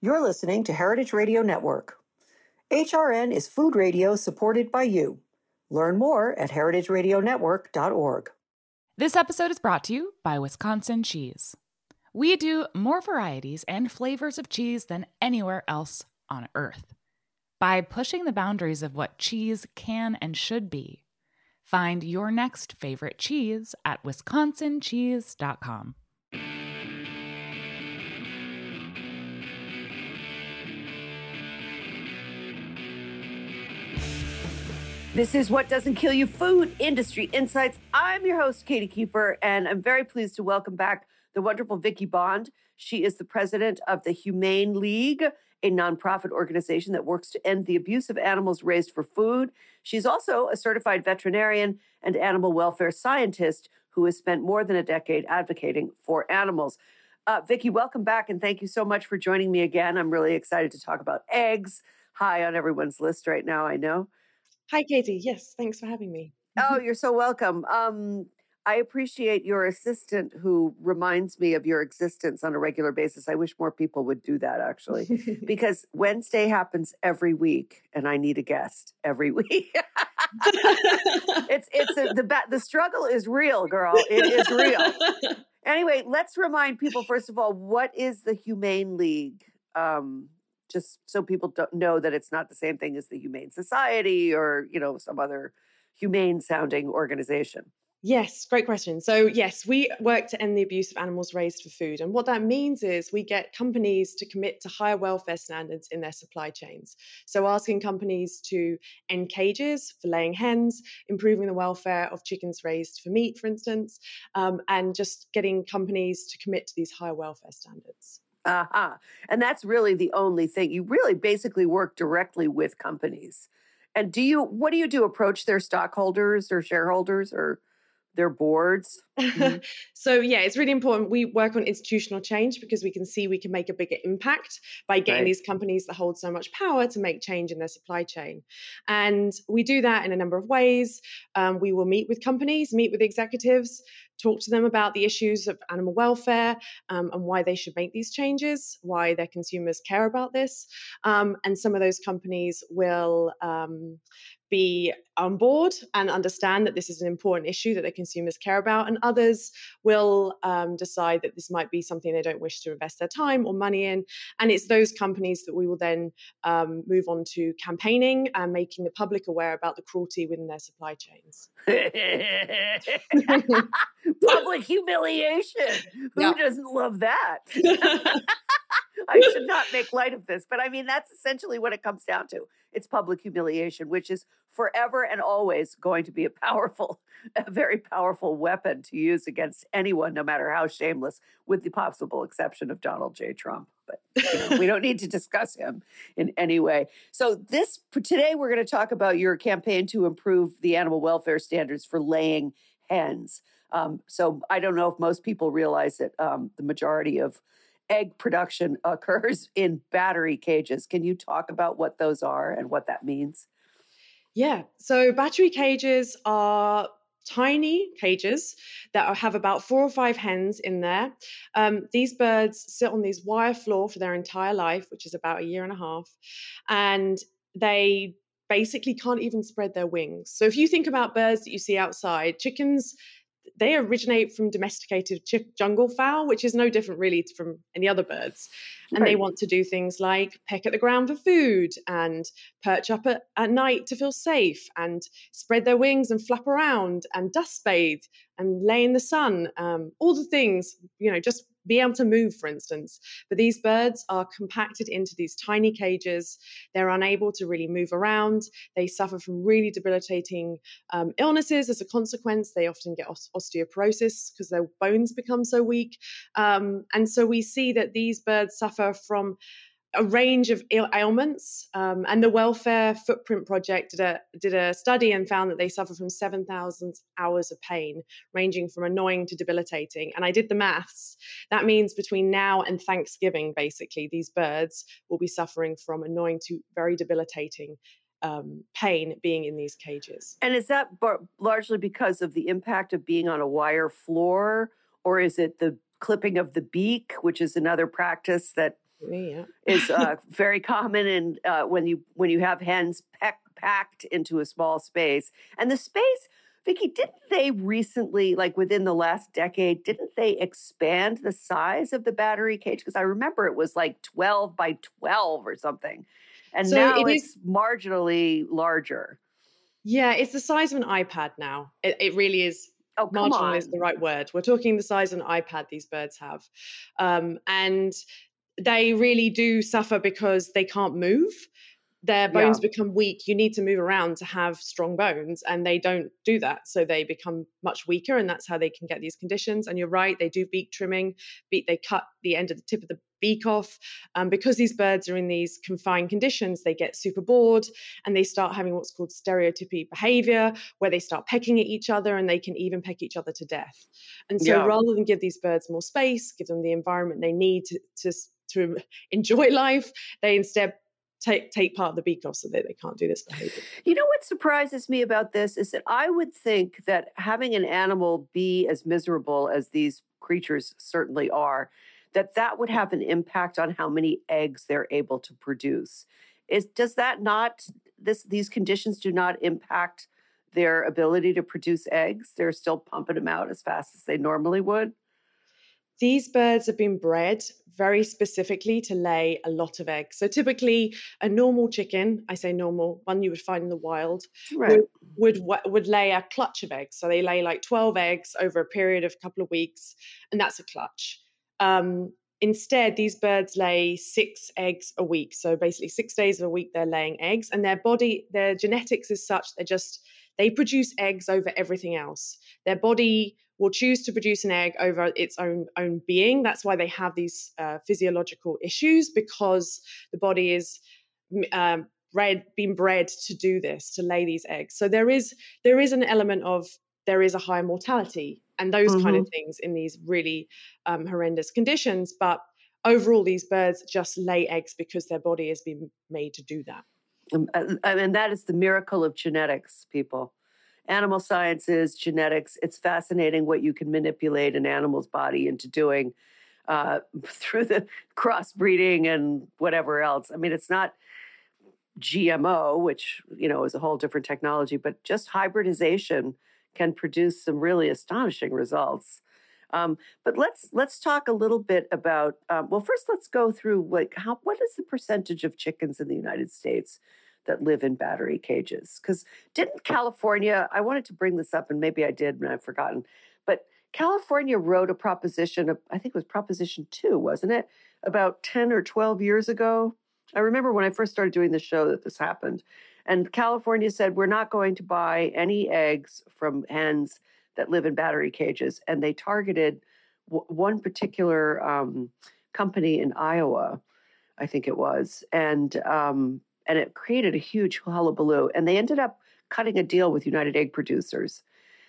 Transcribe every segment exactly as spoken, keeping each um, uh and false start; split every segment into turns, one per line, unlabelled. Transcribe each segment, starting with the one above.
You're listening to Heritage Radio Network. H R N is food radio supported by you. Learn more at heritage radio network dot org.
This episode is brought to you by Wisconsin Cheese. We do more varieties and flavors of cheese than anywhere else on Earth. By pushing the boundaries of what cheese can and should be, find your next favorite cheese at wisconsin cheese dot com.
This is What Doesn't Kill You, Food Industry Insights. I'm your host, Katie Keefer, and I'm very pleased to welcome back the wonderful Vicki Bond. She is the president of the Humane League, a nonprofit organization that works to end the abuse of animals raised for food. She's also a certified veterinarian and animal welfare scientist who has spent more than a decade advocating for animals. Uh, Vicki, welcome back, and thank you so much for joining me again. I'm really excited to talk about eggs, high on everyone's list right now, I know.
Hi, Katie. Yes, thanks for having me.
Oh, you're so welcome. Um, I appreciate your assistant who reminds me of your existence on a regular basis. I wish more people would do that, actually, because Wednesday happens every week, and I need a guest every week. it's it's a, the the struggle is real, girl. It is real. Anyway, let's remind people first of all, what is the Humane League? Um, just so people don't know that it's not the same thing as the Humane Society or, you know, some other humane sounding organization.
Yes, great question. So yes, we work to end the abuse of animals raised for food. And what that means is we get companies to commit to higher welfare standards in their supply chains. So asking companies to end cages for laying hens, improving the welfare of chickens raised for meat, for instance, um, and just getting companies to commit to these higher welfare standards.
Uh-huh. And that's really the only thing. You really basically work directly with companies. And do you, what do you do? Approach their stockholders or shareholders or their boards? Mm-hmm.
So yeah, it's really important. We work on institutional change because we can see we can make a bigger impact by getting
Right.
these companies that hold so much power to make change in their supply chain. And we do that in a number of ways. Um, we will meet with companies, meet with executives, talk to them about the issues of animal welfare um, and why they should make these changes, why their consumers care about this. Um, and some of those companies will um, be on board and understand that this is an important issue that their consumers care about. And others will um, decide that this might be something they don't wish to invest their time or money in. And it's those companies that we will then um, move on to campaigning and making the public aware about the cruelty within their supply chains.
Public humiliation. Who
Yeah.
doesn't love that? I should not make light of this, but I mean, that's essentially what it comes down to. It's public humiliation, which is forever and always going to be a powerful, a very powerful weapon to use against anyone, no matter how shameless, with the possible exception of Donald J. Trump. But you know, we don't need to discuss him in any way. So this today, we're going to talk about your campaign to improve the animal welfare standards for laying hens. Um, so I don't know if most people realize that um, the majority of egg production occurs in battery cages. Can you talk about what those are and what that means?
Yeah, so battery cages are tiny cages that are, have about four or five hens in there. Um, these birds sit on these wire floor for their entire life, which is about a year and a half, and they basically can't even spread their wings. So if you think about birds that you see outside, chickens, they originate from domesticated ch- jungle fowl, which is no different really from any other birds. And
Right.
they want to do things like peck at the ground for food and perch up at, at night to feel safe and spread their wings and flap around and dust bathe and lay in the sun. Um, all the things, you know, just be able to move, for instance. But these birds are compacted into these tiny cages. They're unable to really move around. They suffer from really debilitating um, illnesses as a consequence. They often get os- osteoporosis because their bones become so weak. Um, and so we see that these birds suffer from a range of ail- ailments. Um, and the Welfare Footprint Project did a, did a study and found that they suffer from seven thousand hours of pain, ranging from annoying to debilitating. And I did the maths. That means between now and Thanksgiving, basically, these birds will be suffering from annoying to very debilitating um, pain being in these cages.
And is that bar- largely because of the impact of being on a wire floor, or is it the clipping of the beak, which is another practice that
Yeah.
is uh, very common, and uh, when you when you have hens peck, packed into a small space, and the space, Vicky, didn't they recently, like within the last decade, didn't they expand the size of the battery cage? Because I remember it was like twelve by twelve or something, and
So
now
it
it's
is,
marginally larger.
yeah, it's the size of an iPad now. It, it really is.
Oh, come
Marginal is
on.
the right word. We're talking the size of an iPad these birds have. Um, and they really do suffer because they can't move. Their bones
Yeah.
become weak. You need to move around to have strong bones, and they don't do that. So they become much weaker, and that's how they can get these conditions. And you're right, they do beak trimming. Beak, they cut the end of the tip of the beak off. Um, because these birds are in these confined conditions, they get super bored, and they start having what's called stereotypy behavior, where they start pecking at each other, and they can even peck each other to death. And so
Yeah.
rather than give these birds more space, give them the environment they need to, to, to enjoy life, they instead take take part of the beak off so that they can't do this behavior.
You know what surprises me about this is that I would think that having an animal be as miserable as these creatures certainly are, that that would have an impact on how many eggs they're able to produce. Is does that not this these conditions do not impact their ability to produce eggs? They're still pumping them out as fast as they normally would.
These birds have been bred very specifically to lay a lot of eggs. So typically a normal chicken, I say normal, one you would find in the wild,
Right.
would, would, would lay a clutch of eggs. So they lay like twelve eggs over a period of a couple of weeks, and that's a clutch. Um, instead, these birds lay six eggs a week. So basically six days of a week, they're laying eggs, and their body, their genetics is such, they're just, they produce eggs over everything else. Their body will choose to produce an egg over its own own being. That's why they have these uh, physiological issues, because the body is um, bred, been bred to do this, to lay these eggs. So there is there is an element of there is a high mortality and those mm-hmm. kind of things in these really um, horrendous conditions. But overall, these birds just lay eggs because their body has been made to do that.
Um, I mean, that is the miracle of genetics, people. Animal sciences, genetics, it's fascinating what you can manipulate an animal's body into doing uh, through the crossbreeding and whatever else. I mean, it's not G M O, which, you know, is a whole different technology, but just hybridization can produce some really astonishing results. Um, but let's let's talk a little bit about, um, well, first let's go through like how what is the percentage of chickens in the United States that live in battery cages? Because didn't California, I wanted to bring this up and maybe I did and I've forgotten, but California wrote a proposition, of, I think it was Proposition two, wasn't it? About ten or twelve years ago. I remember when I first started doing the show that this happened. And California said, we're not going to buy any eggs from hens that live in battery cages. And they targeted w- one particular um, company in Iowa, I think it was. And um, and it created a huge hullabaloo. And they ended up cutting a deal with United Egg Producers.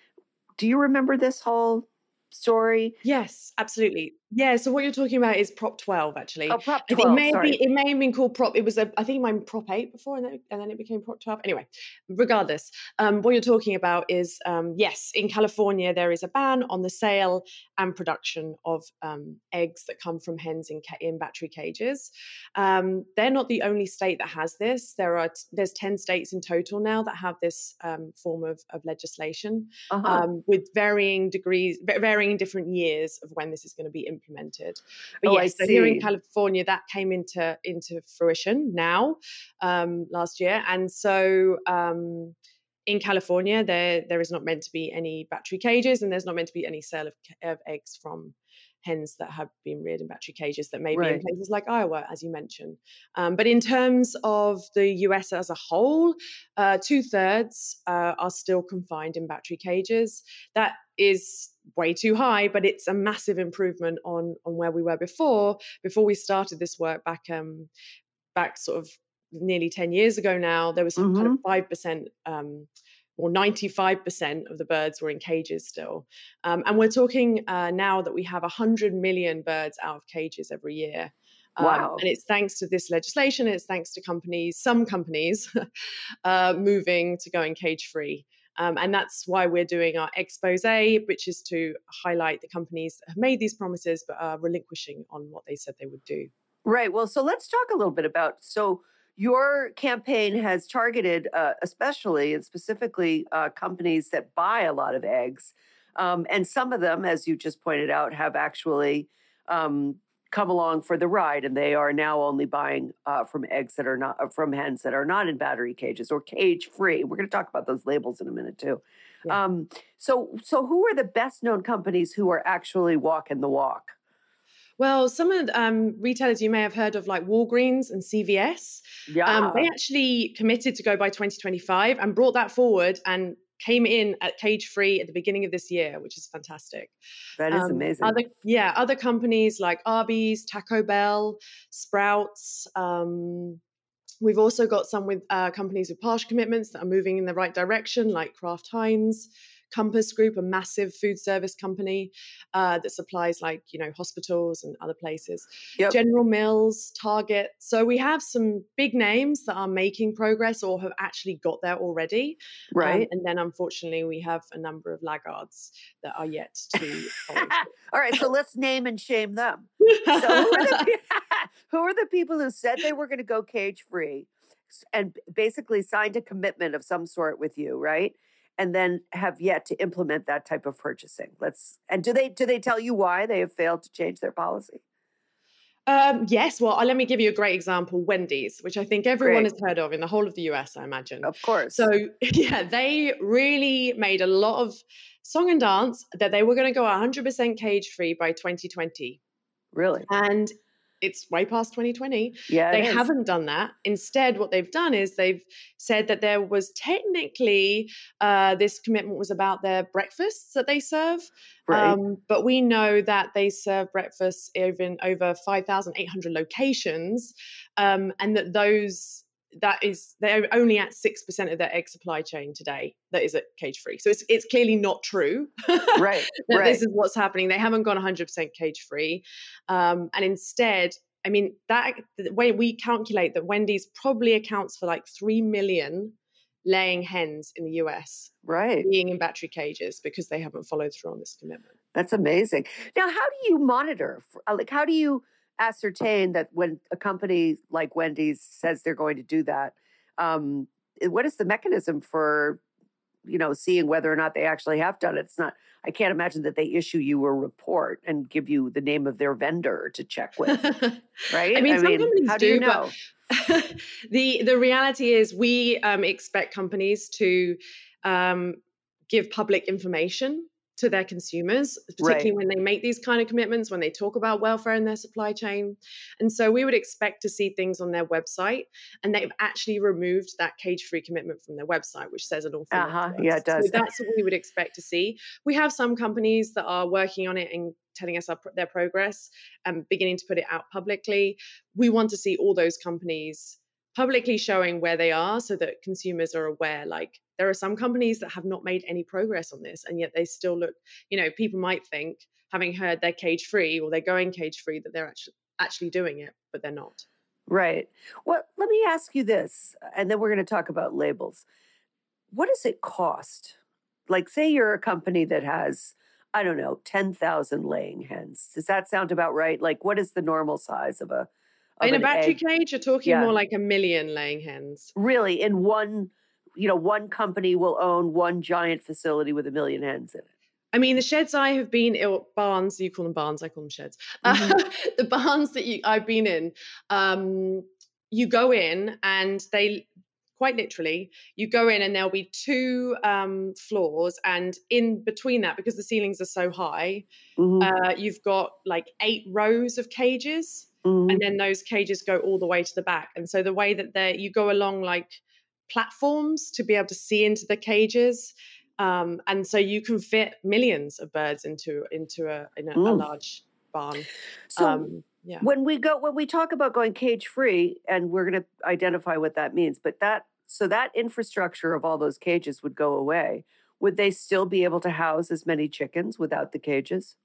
Do you remember this whole story?
Yes, absolutely. Yeah, so what you're talking about is Prop twelve, actually.
Oh, Prop
I think
twelve,
it may
sorry.
Be, it may have been called Prop, it was, a, I think it might have been Prop eight before, and then, and then it became Prop twelve. Anyway, regardless, um, what you're talking about is, um, yes, in California, there is a ban on the sale and production of um, eggs that come from hens in, ca- in battery cages. Um, they're not the only state that has this. There are, t- there's ten states in total now that have this um, form of, of legislation,
uh-huh.
um, with varying degrees, varying different years of when this is going to be implemented. But
oh,
yes, so here in California, that came into into fruition now um, last year, and so um, in California, there there is not meant to be any battery cages, and there's not meant to be any sale of, of eggs from hens that have been reared in battery cages that may
right.
be in places like Iowa, as you mentioned. Um, but in terms of the U S as a whole, uh, two thirds uh, are still confined in battery cages. That is way too high, but it's a massive improvement on on where we were before. Before we started this work back um, back sort of nearly ten years ago now, there was mm-hmm. kind of five percent um, or ninety-five percent of the birds were in cages still. Um, and we're talking uh, now that we have one hundred million birds out of cages every year. Um,
wow.
And it's thanks to this legislation, it's thanks to companies, some companies, uh, moving to going cage-free. Um, and that's why we're doing our expose, which is to highlight the companies that have made these promises but are relinquishing on what they said they would do.
Right. Well, so let's talk a little bit about, so your campaign has targeted uh, especially and specifically uh, companies that buy a lot of eggs. Um, and some of them, as you just pointed out, have actually um, come along for the ride, and they are now only buying uh, from eggs that are not uh, from hens that are not in battery cages or cage free. We're going to talk about those labels in a minute too.
Yeah.
Um, so, so who are the best known companies who are actually walking the walk?
Well, some of the um, retailers you may have heard of, like Walgreens and C V S,
Yeah,
um, they actually committed to go by twenty twenty-five and brought that forward and came in at cage free at the beginning of this year, which is fantastic.
that is
Um,
amazing.
other, yeah, other companies like Arby's, Taco Bell, Sprouts. Um, we've also got some with uh, companies with partial commitments that are moving in the right direction, like Kraft Heinz. Compass Group, a massive food service company uh, that supplies, like, you know, hospitals and other places.
Yep.
General Mills, Target. So we have some big names that are making progress or have actually got there already.
Right.
Um, and then, unfortunately, we have a number of laggards that are yet to follow.
All right, so let's name and shame them. So who are the, pe- who are the people who said they were going to go cage free and basically signed a commitment of some sort with you, right? And then have yet to implement that type of purchasing. Let's and do they do they tell you why they have failed to change their policy?
Um, yes. Well, uh, let me give you a great example. Wendy's, which I think everyone
Great.
has heard of in the whole of the U S, I imagine.
Of course.
So, yeah, they really made a lot of song and dance that they were going to go one hundred percent cage free by twenty twenty.
Really?
And it's way past twenty twenty.
Yeah.
They
it is.
haven't done that. Instead, what they've done is they've said that there was technically uh, this commitment was about their breakfasts that they serve.
Right.
Um, but we know that they serve breakfasts in over five thousand eight hundred locations, um, and that those that is they're only at six percent of their egg supply chain today that is at cage free. So it's it's clearly not true.
Right.
that
right.
This is what's happening. They haven't gone one hundred percent cage free, um, and instead, I mean, that the way we calculate that Wendy's probably accounts for like three million laying hens in the U S
Right.
being in battery cages because they haven't followed through on this commitment.
That's amazing. Now, how do you monitor? Like, how do you ascertain that when a company like Wendy's says they're going to do that? Um, what is the mechanism for, you know, seeing whether or not they actually have done it? It's not. I can't imagine that they issue you a report and give you the name of their vendor to check with, right?
I mean, some companies
how do
do,
you know?
But the the reality is we um, expect companies to um, give public information to their consumers, particularly
Right.
when they make these kind of commitments, when they talk about welfare in their supply chain. And so we would expect to see things on their website, and they've actually removed that cage-free commitment from their website, which says an awful lot.
Uh-huh.
to us.
Yeah, it does.
So that's what we would expect to see. We have some companies that are working on it and telling us our, their progress and beginning to put it out publicly. We want to see all those companies publicly showing where they are so that consumers are aware. Like, there are some companies that have not made any progress on this, and yet they still look, you know, people might think, having heard they're cage free or they're going cage free, that they're actually actually doing it, but they're not.
Right. Well, let me ask you this, and then we're going to talk about labels. What does it cost? Like, say you're a company that has, I don't know, ten thousand laying hens. Does that sound about right? Like, what is the normal size of a of
In a
an
battery
egg?
cage, you're talking
Yeah.
more like a million laying hens.
Really, in one, you know, one company will own one giant facility with a million hens in it.
I mean, the sheds I have been in, or barns, you call them barns, I call them sheds.
Mhm.
Uh, the barns that you, I've been in, um, you go in and they, quite literally, you go in and there'll be two um, floors, and in between that, because the ceilings are so high,
Mhm.
uh, you've got like eight rows of cages,
Mhm.
and then those cages go all the way to the back. And so the way that they, you go along like platforms to be able to see into the cages. Um, and so you can fit millions of birds into into a in a, a
Mm.
large barn.
So
Um, yeah.
when we go, when we talk about going cage free, and we're going to identify what that means, but that, so that infrastructure of all those cages would go away. Would they still be able to house as many chickens without the cages?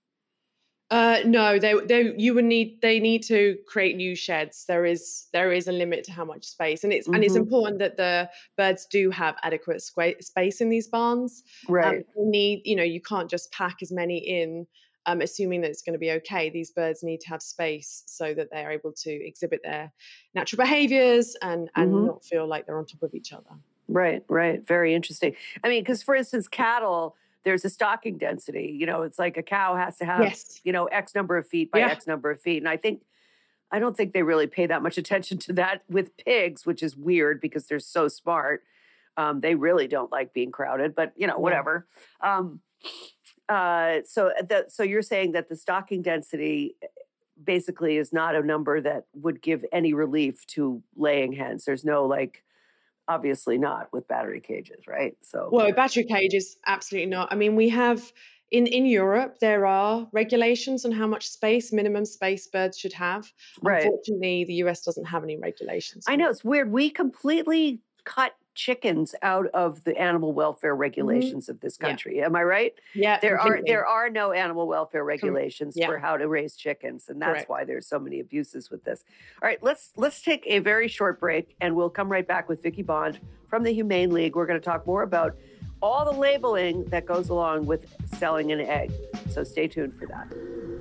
Uh, no, they they you would need they need to create new sheds. There is there is a limit to how much space, and it's and it's
Mhm.
important that the birds do have adequate squa- space in these barns. Um,
Right.
you need you know you can't just pack as many in um, assuming that it's going to be okay. These birds need to have space so that they're able to exhibit their natural behaviors and, and
Mhm.
not feel like they're on top of each other.
Right, right. Very interesting. I mean, because for instance, cattle, there's a stocking density. You know, it's like a cow has to have,
Yes.
you know, X number of feet by
Yeah.
X number of feet. And I think, I don't think they really pay that much attention to that with pigs, which is weird because they're so smart. Um, they really don't like being crowded, but you know,
Yeah.
whatever. Um, uh, so, the, so you're saying that the stocking density basically is not a number that would give any relief to laying hens. There's no like, obviously not with battery cages, right? So,
Well, battery cages, absolutely not. I mean, we have in, in Europe, there are regulations on how much space, minimum space birds should have.
right.
Unfortunately, the U S doesn't have any regulations.
I
for
know
it.
it's weird. We completely cut chickens out of the animal welfare regulations of this
Yeah.
country. Am I right?
Yeah,
There are
completely.
there are no animal welfare regulations
yeah.
for how to raise chickens, and that's
Correct.
why there's so many abuses with this. All right, let's let's take a very short break, and we'll come right back with Vicki Bond from the Humane League. We're going to talk more about all the labeling that goes along with selling an egg. So stay tuned for that.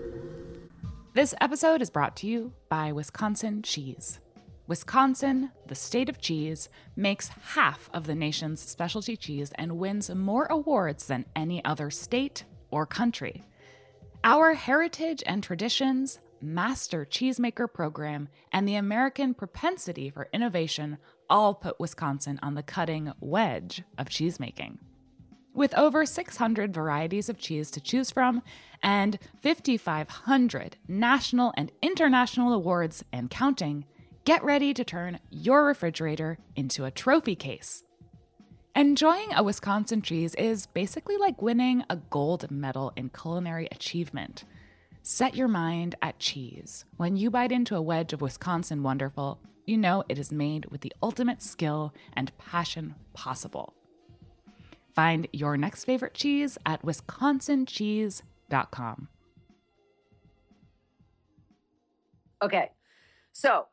This episode is brought to you by Wisconsin Cheese. Wisconsin, the state of cheese, makes half of the nation's specialty cheese and wins more awards than any other state or country. Our heritage and traditions, master cheesemaker program, and the American propensity for innovation all put Wisconsin on the cutting wedge of cheesemaking. With over six hundred varieties of cheese to choose from and five thousand five hundred national and international awards and counting, get ready to turn your refrigerator into a trophy case. Enjoying a Wisconsin cheese is basically like winning a gold medal in culinary achievement. Set your mind at cheese. When you bite into a wedge of Wisconsin Wonderful, you know it is made with the ultimate skill and passion possible. Find your next favorite cheese at wisconsin cheese dot com.
Okay, so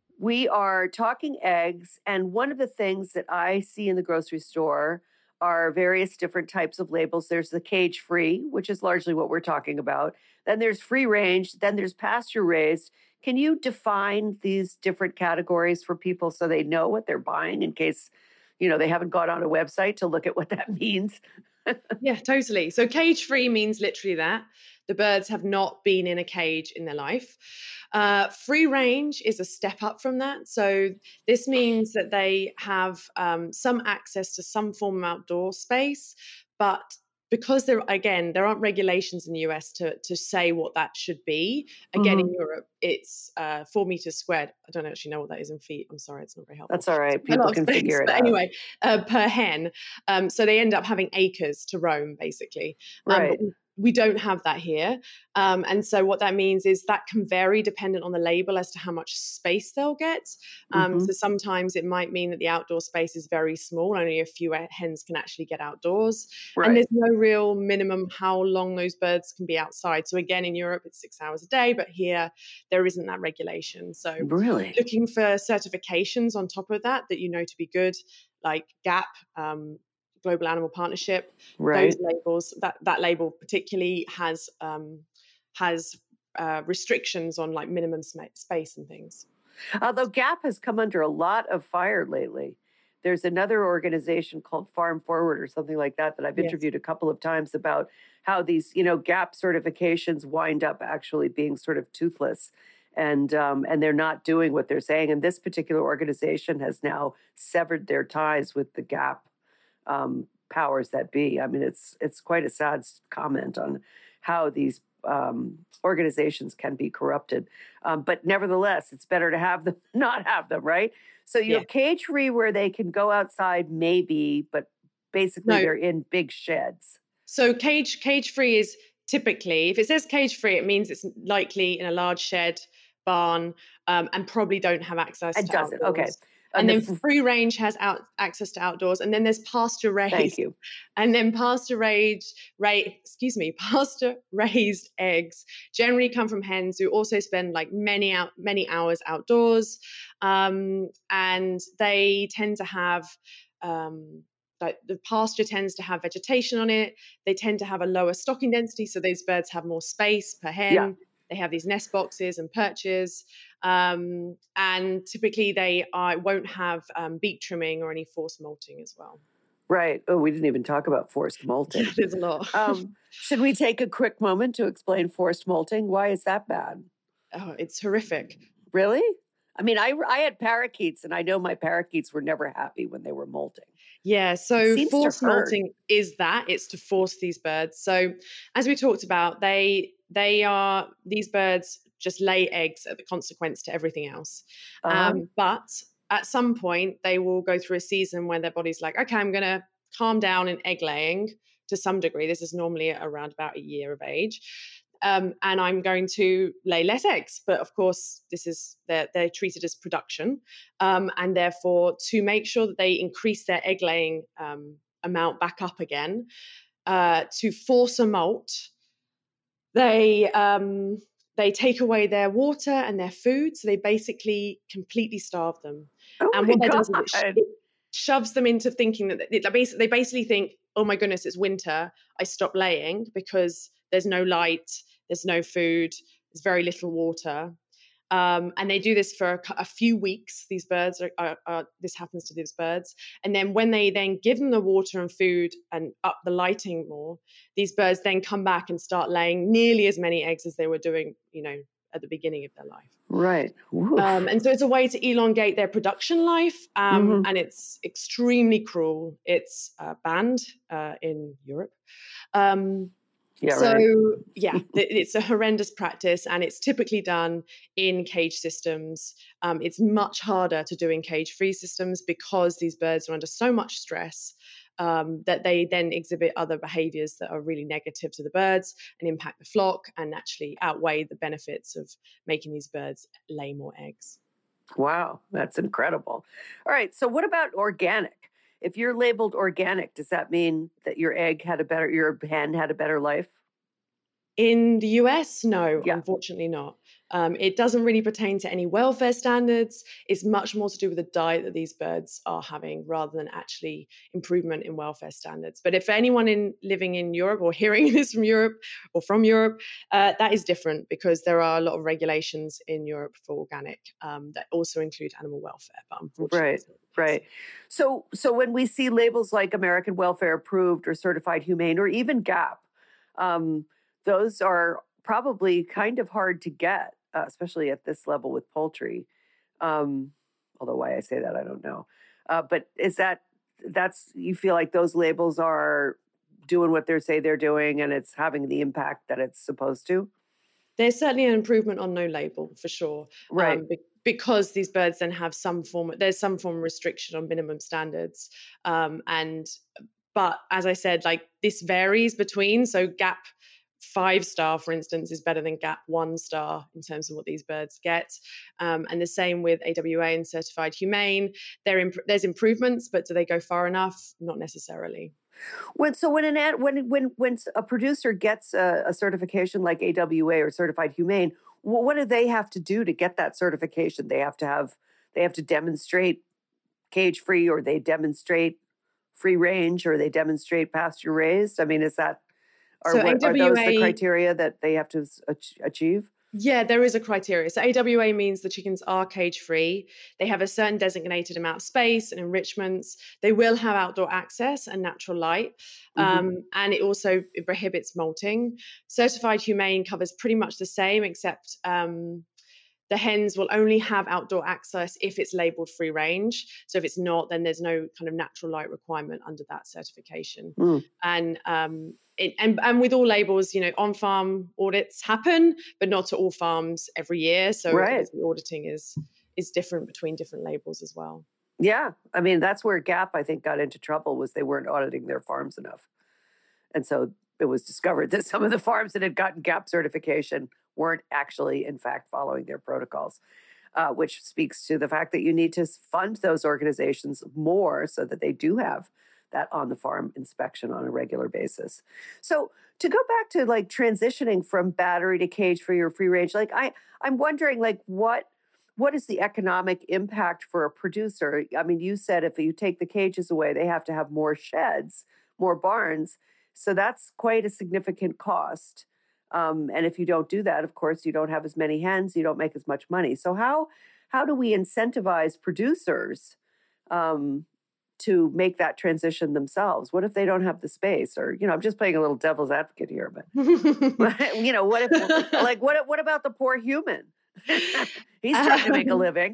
we are talking eggs, and one of the things that I see in the grocery store are various different types of labels. There's the cage-free, which is largely what we're talking about. Then there's free range. Then there's pasture-raised. Can you define these different categories for people so they know what they're buying in case, you know, they haven't gone on a website to look at what that means?
Yeah, totally. So cage-free means literally that. The birds have not been in a cage in their life. Uh, free range is a step up from that. So this means that they have um, some access to some form of outdoor space, but because there, again, there aren't regulations in the U S to, to say what that should be. Again,
Mhm.
in Europe, it's uh, four meters squared. I don't actually know what that is in feet. I'm sorry, it's not very helpful.
That's all right.
A lot
People
of
can
space,
figure it
but
out.
anyway, uh, per hen. Um, so they end up having acres to roam, basically. Um,
Right.
but we, we don't have that here. Um, and so what that means is that can vary dependent on the label as to how much space they'll get. Um,
Mhm.
So sometimes it might mean that the outdoor space is very small. Only a few hens can actually get outdoors. And
Right.
there's no real minimum how long those birds can be outside. So again, in Europe, it's six hours a day, but here there isn't that regulation. So
Really?
looking for certifications on top of that, that you know to be good, like GAP, um, Global Animal Partnership,
Right.
those labels, that, that label particularly has um, has uh, restrictions on like minimum sma- space and things.
Although GAP has come under a lot of fire lately. There's another organization called Farm Forward or something like that that I've
Yes.
interviewed a couple of times about how these, you know, GAP certifications wind up actually being sort of toothless, and um, and they're not doing what they're saying. And this particular organization has now severed their ties with the GAP um, powers that be. I mean, it's it's quite a sad s- comment on how these um, organizations can be corrupted. Um, but nevertheless, it's better to have them, not have them, right? So you
Yeah.
have cage free where they can go outside, maybe, but basically
No.
they're in big sheds.
So cage cage free is typically, if it says cage free, it means it's likely in a large shed, barn, um, and probably don't have access
It
to
doesn't.
outdoors.
Okay.
And
the
then
f-
free range has out access to outdoors, and then there's pasture raised.
thank you.
And then pasture raised, ra- excuse me, pasture raised eggs generally come from hens who also spend like many out many hours outdoors, um, and they tend to have um, like the pasture tends to have vegetation on it. They tend to have a lower stocking density, so those birds have more space per hen.
Yeah.
They have these nest boxes and perches, um, and typically they are, won't have um, beak trimming or any forced molting as well.
Right. Oh, we didn't even talk about forced molting.
Yeah, there's a lot.
um, should we take a quick moment to explain forced molting? Why is that bad?
Oh, it's horrific.
Really? I mean, I, I had parakeets, and I know my parakeets were never happy when they were molting.
Yeah, so forced molting is that. It's to force these birds. So as we talked about, they they are, these birds just lay eggs as a consequence to everything else.
Uh-huh.
Um, but at some point, they will go through a season where their body's like, okay, I'm going to calm down in egg laying to some degree. This is normally around about a year of age. Um, and I'm going to lay less eggs. But of course, this is they're, they're treated as production. Um, and therefore, to make sure that they increase their egg laying um, amount back up again, uh, to force a molt, they um, they take away their water and their food. So they basically completely starve them.
Oh
and
my
what that
God.
does is it, it shoves them into thinking that they, they basically think, oh my goodness, it's winter. I stop laying because there's no light, there's no food, there's very little water. Um, and they do this for a, a few weeks. These birds are, are, are, this happens to these birds. And then when they then give them the water and food and up the lighting more, these birds then come back and start laying nearly as many eggs as they were doing, you know, at the beginning of their life.
Right.
Um, and so it's a way to elongate their production life. Um,
Mhm.
And it's extremely cruel. It's uh, banned uh, in Europe. Um,
Yeah,
so
right.
yeah, th- it's a horrendous practice, and it's typically done in cage systems. Um, it's much harder to do in cage-free systems because these birds are under so much stress um, that they then exhibit other behaviors that are really negative to the birds and impact the flock and actually outweigh the benefits of making these birds lay more eggs.
Wow, that's incredible. All right, so what about organic? If you're labeled organic, does that mean that your egg had a better, your hen had a better life?
In the U S, no,
Yeah.
unfortunately not. Um, it doesn't really pertain to any welfare standards. It's much more to do with the diet that these birds are having rather than actually improvement in welfare standards. But if anyone in living in Europe or hearing this from Europe or from Europe, uh, that is different because there are a lot of regulations in Europe for organic um, that also include animal welfare. But unfortunately,
Right, right. So, so when we see labels like American Welfare Approved or Certified Humane or even GAP, um, those are probably kind of hard to get, uh, especially at this level with poultry. Um, although why I say that, I don't know. Uh, but is that, that's, you feel like those labels are doing what they say they're doing and it's having the impact that it's supposed to?
There's certainly an improvement on no label for sure.
Right.
Um, be- because these birds then have some form, there's some form of restriction on minimum standards. Um, and, but as I said, like this varies between, so GAP five star, for instance, is better than GAP one star in terms of what these birds get. Um, and the same with A W A and Certified Humane. There imp- there's improvements, but do they go far enough? Not necessarily.
When so when an ad, when when when a producer gets a, a certification like A W A or Certified Humane, well, what do they have to do to get that certification? They have to have they have to demonstrate cage free, or they demonstrate free range, or they demonstrate pasture raised. I mean, is that are,
So
what,
A W A,
are those the criteria that they have to achieve?
Yeah, there is a criteria. So A W A means the chickens are cage free. They have a certain designated amount of space and enrichments. They will have outdoor access and natural light.
Mm-hmm.
Um, and it also it prohibits molting. Certified Humane covers pretty much the same, except um, the hens will only have outdoor access if it's labeled free range. So if it's not, then there's no kind of natural light requirement under that certification.
Mm.
And um, it, and and with all labels, you know, on-farm audits happen, but not to all farms every year. So
Right.
the auditing is is different between different labels as well.
Yeah, I mean that's where GAP I think got into trouble, was they weren't auditing their farms enough, and so it was discovered that some of the farms that had gotten GAP certification weren't actually, in fact, following their protocols, uh, which speaks to the fact that you need to fund those organizations more so that they do have that on-the-farm inspection on a regular basis. So to go back to like transitioning from battery to cage-free or free range, like I, I'm wondering, like what what is the economic impact for a producer? I mean, you said if you take the cages away, they have to have more sheds, more barns. So that's quite a significant cost. Um, and if you don't do that, of course, you don't have as many hens, you don't make as much money. So how how do we incentivize producers um, to make that transition themselves? What if they don't have the space? Or, you know, I'm just playing a little devil's advocate here, but, you know, what if, like, what what about the poor human? He's trying to make a living.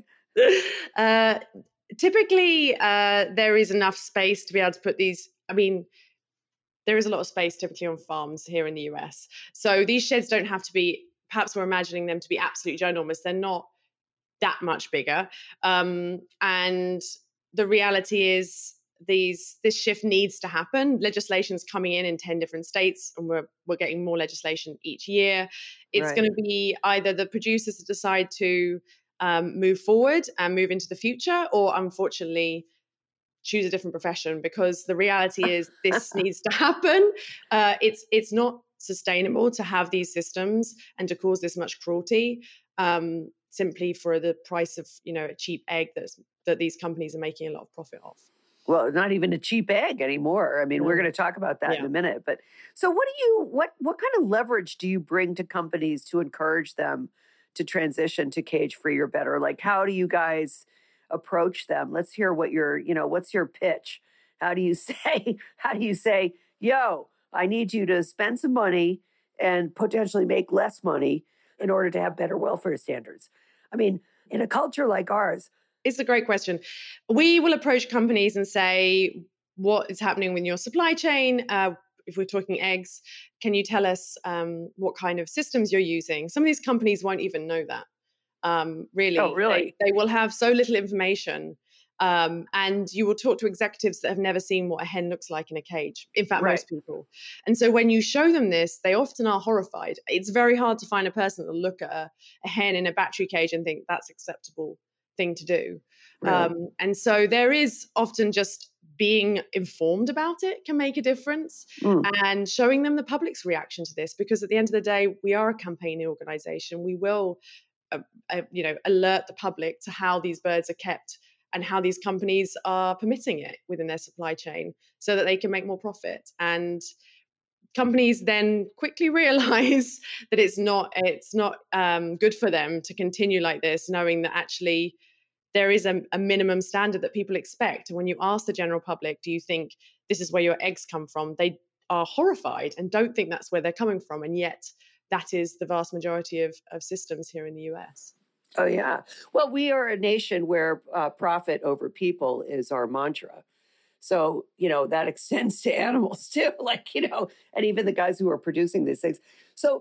Uh, typically, uh, there is enough space to be able to put these. I mean, there is a lot of space typically on farms here in the U S. So these sheds don't have to be, perhaps we're imagining them to be absolutely ginormous. They're not that much bigger. Um, and the reality is these this shift needs to happen. Legislation's coming in in ten different states, and we're we're getting more legislation each year. It's
Right.
going to be either the producers that decide to um, move forward and move into the future, or unfortunately choose a different profession, because the reality is this needs to happen. Uh, it's it's not sustainable to have these systems and to cause this much cruelty um, simply for the price of, you know, a cheap egg that's, that these companies are making a lot of profit off.
Well, not even a cheap egg anymore. I mean,
No.
we're going to talk about that
Yeah.
in a minute. But so what do you what what kind of leverage do you bring to companies to encourage them to transition to cage free or better? Like, how do you guys approach them? Let's hear what your, you know, what's your pitch? How do you say, how do you say, yo, I need you to spend some money and potentially make less money in order to have better welfare standards? I mean, in a culture like ours,
It's a great question. We will approach companies and say, what is happening with your supply chain? Uh, if we're talking eggs, can you tell us um, what kind of systems you're using? Some of these companies won't even know that. Um, really,
Oh, really?
They, they will have so little information. Um, and you will talk to executives that have never seen what a hen looks like in a cage. In fact,
Right.
most people. And so when you show them this, they often are horrified. It's very hard to find a person that will look at a, a hen in a battery cage and think that's acceptable thing to do.
Really?
Um, and so there is often just being informed about it can make a difference,
Mm.
and showing them the public's reaction to this, because at the end of the day, we are a campaigning organization. We will, uh, uh, you know, alert the public to how these birds are kept and how these companies are permitting it within their supply chain so that they can make more profit. And companies then quickly realize that it's not it's not um, good for them to continue like this, knowing that actually there is a, a minimum standard that people expect. And when you ask the general public, do you think this is where your eggs come from? They are horrified and don't think that's where they're coming from. And yet that is the vast majority of, of systems here in the U S.
Oh, yeah. Well, we are a nation where uh, profit over people is our mantra. So, you know, that extends to animals too, like, you know, and even the guys who are producing these things. So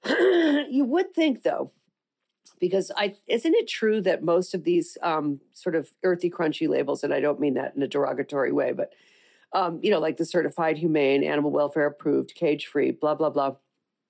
you would think, though, because I isn't it true that most of these um, sort of earthy, crunchy labels, and I don't mean that in a derogatory way, but, um, you know, like the certified humane, animal welfare approved, cage free, blah, blah, blah.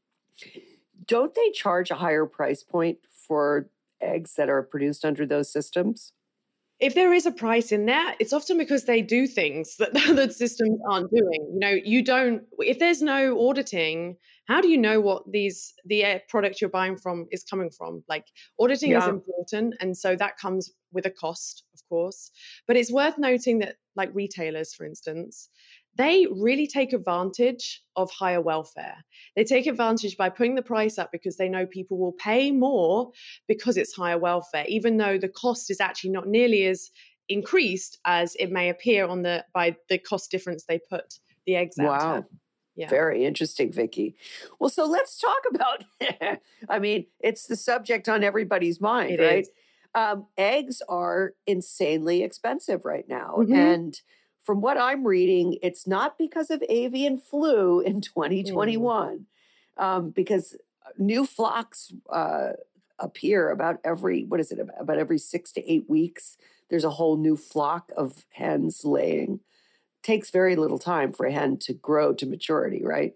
Don't they charge a higher price point for eggs that are produced under those systems?
If there is a price in there, it's often because they do things that the other systems aren't doing. You know, you don't, if there's no auditing, how do you know what these, the uh, product you're buying from is coming from? Like, auditing is
Yeah.
important. And so that comes with a cost, of course. But it's worth noting that, like retailers, for instance, they really take advantage of higher welfare. They take advantage by putting the price up because they know people will pay more because it's higher welfare, even though the cost is actually not nearly as increased as it may appear on the by the cost difference they put the eggs out
Wow.
at. Yeah.
Very interesting, Vicki. Well, so let's talk about, I mean, it's the subject on everybody's mind,
It
right?
is.
Um, eggs are insanely expensive right now.
Mhm.
And from what I'm reading, it's not because of avian flu in twenty twenty-one, um, because new flocks uh, appear about every, what is it, about every six to eight weeks. There's a whole new flock of hens laying. Takes very little time for a hen to grow to maturity, right?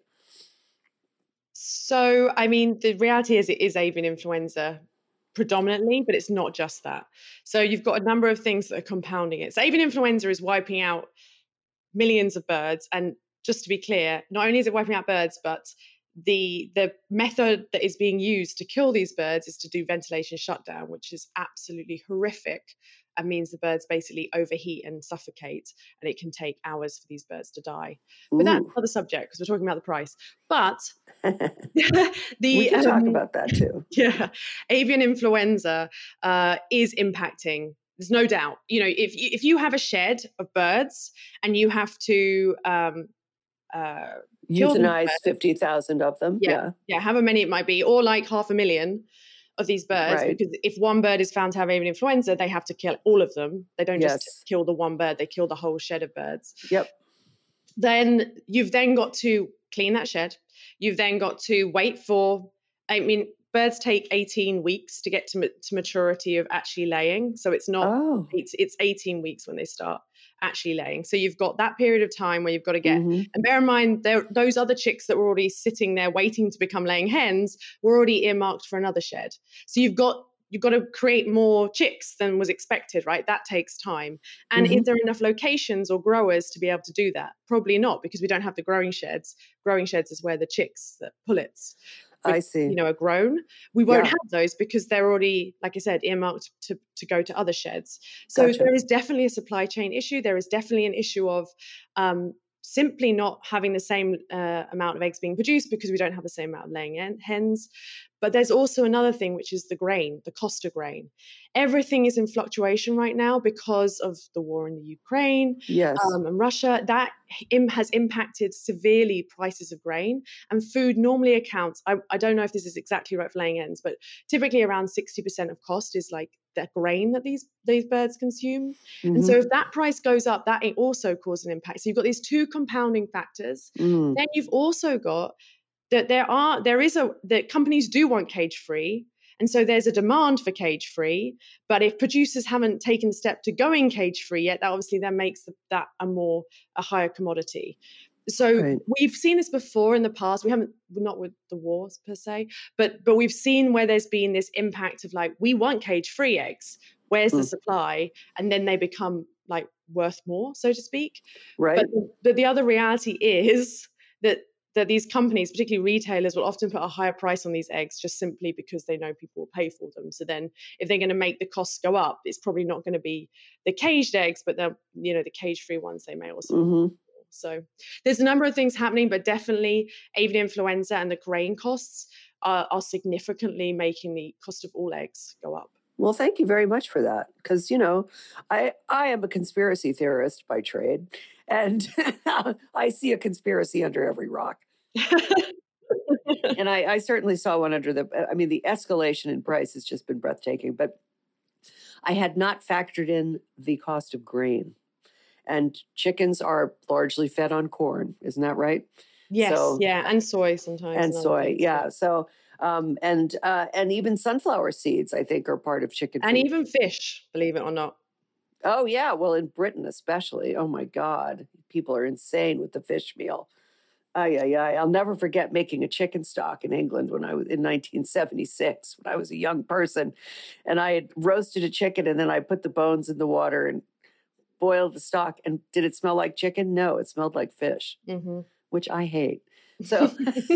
So, I mean, the reality is it is avian influenza predominantly, but it's not just that. So you've got a number of things that are compounding it. So avian influenza is wiping out millions of birds. And just to be clear, not only is it wiping out birds, but the the method that is being used to kill these birds is to do ventilation shutdown, which is absolutely horrific and means the birds basically overheat and suffocate, and it can take hours for these birds to die. But that's
Ooh.
another subject because we're talking about the price. But
We
the
can talk
um,
about that too.
yeah, avian influenza uh, is impacting. There's no doubt. You know, if you, if you have a shed of birds and you have to um, uh, kill them,
Euthanize fifty thousand of them.
yeah,
Yeah.
yeah, however many it might be, or like half a million of these birds,
Right.
because if one bird is found to have avian influenza, they have to kill all of them. They don't just
Yes.
kill the one bird; they kill the whole shed of birds.
Yep.
Then you've then got to clean that shed. You've then got to wait for, I mean, birds take eighteen weeks to get to, ma- to maturity of actually laying. So it's not,
Oh.
it's, it's eighteen weeks when they start actually laying. So you've got that period of time where you've got to get,
Mhm.
and bear in mind, there, those other chicks that were already sitting there waiting to become laying hens were already earmarked for another shed. So you've got, you've got to create more chicks than was expected, right? That takes time. And
Mhm.
is there enough locations or growers to be able to do that? Probably not, because we don't have the growing sheds. Growing sheds is where the chicks, the pullets,
I see.
you know, are grown. We won't
Yeah.
have those because they're already, like I said, earmarked to, to go to other sheds. So
Gotcha.
there is definitely a supply chain issue. There is definitely an issue of um, simply not having the same uh, amount of eggs being produced because we don't have the same amount of laying hen- hens. But there's also another thing, which is the grain, the cost of grain. Everything is in fluctuation right now because of the war in the Ukraine
Yes.
um, and Russia. That im- has impacted severely prices of grain. And food normally accounts, I, I don't know if this is exactly right for laying hens, but typically around sixty percent of cost is like the grain that these, these birds consume. And so
Mhm.
if that price goes up, that also causes an impact. So you've got these two compounding factors.
Mm.
Then you've also got that there are there is a that companies do want cage free, and so there's a demand for cage free. But if producers haven't taken the step to going cage free yet, that obviously then makes the, that a more a higher commodity. So
Right.
we've seen this before in the past. We haven't, not with the wars per se, but but we've seen where there's been this impact of like, we want cage free eggs. Where's the
Mm.
supply? And then they become like worth more, so to speak.
Right.
But the, but the other reality is that that these companies, particularly retailers, will often put a higher price on these eggs just simply because they know people will pay for them. So then if they're going to make the costs go up, it's probably not going to be the caged eggs, but the, you know, the cage-free ones they may also.
Mhm.
So there's a number of things happening, but definitely avian influenza and the grain costs are, are significantly making the cost of all eggs go up.
Well, thank you very much for that. Because, you know, I, I am a conspiracy theorist by trade, and I see a conspiracy under every rock. And I, I certainly saw one under the, I mean, the escalation in price has just been breathtaking. But I had not factored in the cost of grain. And chickens are largely fed on corn. Isn't that right?
Yes,
So-
yeah, and soy sometimes.
And
other
soy,
things,
yeah. So, um, and uh, and even sunflower seeds, I think, are part of chicken
And
food.
even fish, believe it or not.
Oh, yeah. Well, in Britain, especially. Oh, my God. People are insane with the fish meal. Ay, ay, ay. I'll never forget making a chicken stock in England when I was in nineteen seventy-six, when I was a young person. And I had roasted a chicken, and then I put the bones in the water and boiled the stock. And did it smell like chicken? No, it smelled like fish,
Mm-hmm.
which I hate. So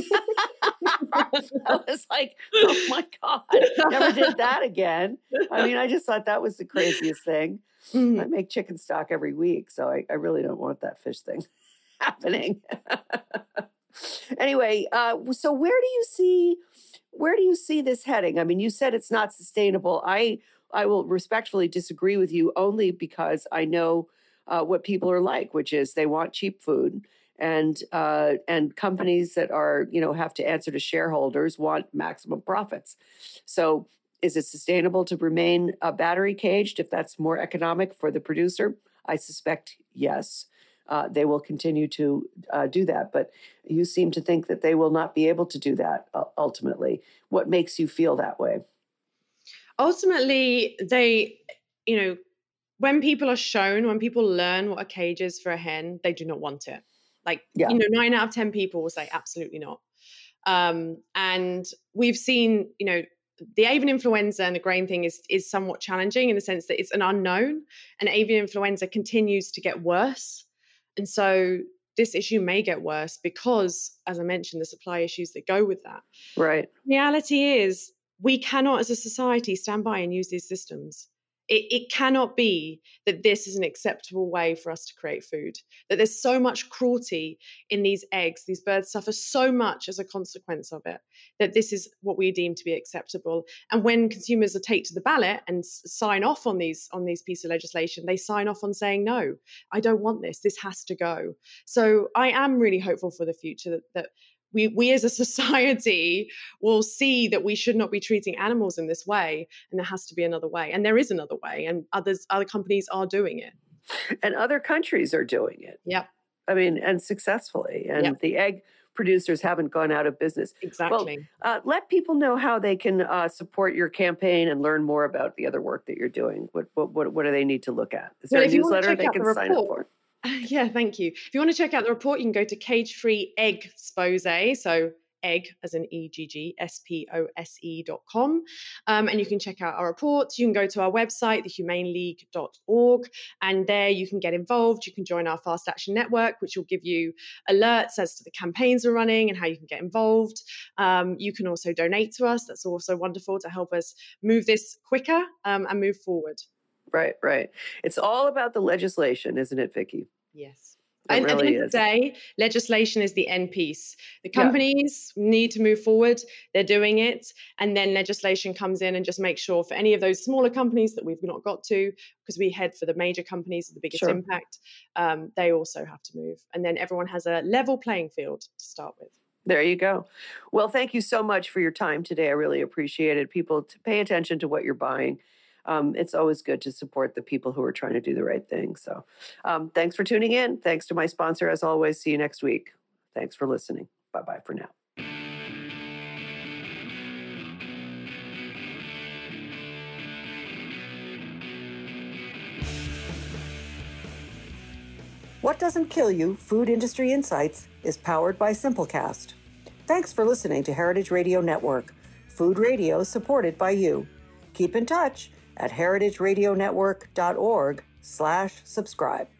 I was like, oh, my God, never did that again. I mean, I just thought that was the craziest thing.
Mhm.
I make chicken stock every week, so I, I really don't want that fish thing happening. Anyway, uh, so where do you see where do you see this heading? I mean, you said it's not sustainable. I I will respectfully disagree with you only because I know uh, what people are like, which is they want cheap food, and uh, and companies that are you know have to answer to shareholders want maximum profits. So. Is it sustainable to remain uh, battery caged if that's more economic for the producer? I suspect yes. Uh, they will continue to uh, do that. But you seem to think that they will not be able to do that uh, ultimately. What makes you feel that way?
Ultimately, they, you know, when people are shown, when people learn what a cage is for a hen, they do not want it. Like,
Yeah.
you know, nine out of ten people will say absolutely not. Um, and we've seen, you know, the avian influenza and the grain thing is is somewhat challenging in the sense that it's an unknown, and avian influenza continues to get worse. And so this issue may get worse because, as I mentioned, the supply issues that go with that.
Right.
Reality is we cannot, as a society, stand by and use these systems. It, it cannot be that this is an acceptable way for us to create food, that there's so much cruelty in these eggs. These birds suffer so much as a consequence of it, that this is what we deem to be acceptable. And when consumers are take to the ballot and s- sign off on these, on these pieces of legislation, they sign off on saying, no, I don't want this. This has to go. So I am really hopeful for the future that, that We, we as a society will see that we should not be treating animals in this way, and there has to be another way. And there is another way, and others, other companies are doing it.
And other countries are doing it.
Yep.
I mean, and successfully. And
Yep.
the egg producers haven't gone out of business.
Exactly.
Well, uh, let people know how they can uh, support your campaign and learn more about the other work that you're doing. What what what, what do they need to look at? Is there
Well,
a
if you wanna
newsletter
check
they
out
can
the
sign up
report-
for?
Yeah, thank you. If you want to check out the report, you can go to Cage Free Egg Expose, so egg as in E G G S P O S E dot com. Um, and you can check out our reports. You can go to our website, the humane league dot org, and there you can get involved. You can join our Fast Action Network, which will give you alerts as to the campaigns we're running and how you can get involved. Um, you can also donate to us. That's also wonderful to help us move this quicker um, and move forward.
Right, right. It's all about the legislation, isn't it, Vicki?
Yes.
It
And at the
really
end of
is.
the day, legislation is the end piece. The
Yeah.
companies need to move forward. They're doing it. And then legislation comes in and just makes sure for any of those smaller companies that we've not got to, because we head for the major companies with the biggest
Sure.
impact, um, they also have to move. And then everyone has a level playing field to start with.
There you go. Well, thank you so much for your time today. I really appreciate it. People, to pay attention to what you're buying. Um, it's always good to support the people who are trying to do the right thing. So um, thanks for tuning in. Thanks to my sponsor, as always. See you next week. Thanks for listening. Bye-bye for now.
What Doesn't Kill You, Food Industry Insights, is powered by Simplecast. Thanks for listening to Heritage Radio Network, food radio supported by you. Keep in touch at heritageradionetwork.org slash subscribe.